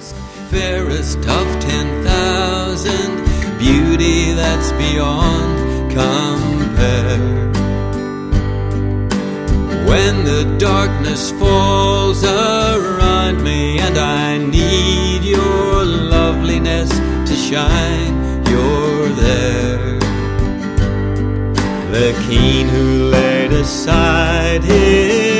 ask, fairest of 10,000, beauty that's beyond compare. When the darkness falls around me and I need your loveliness to shine, you're there. The king who laid aside his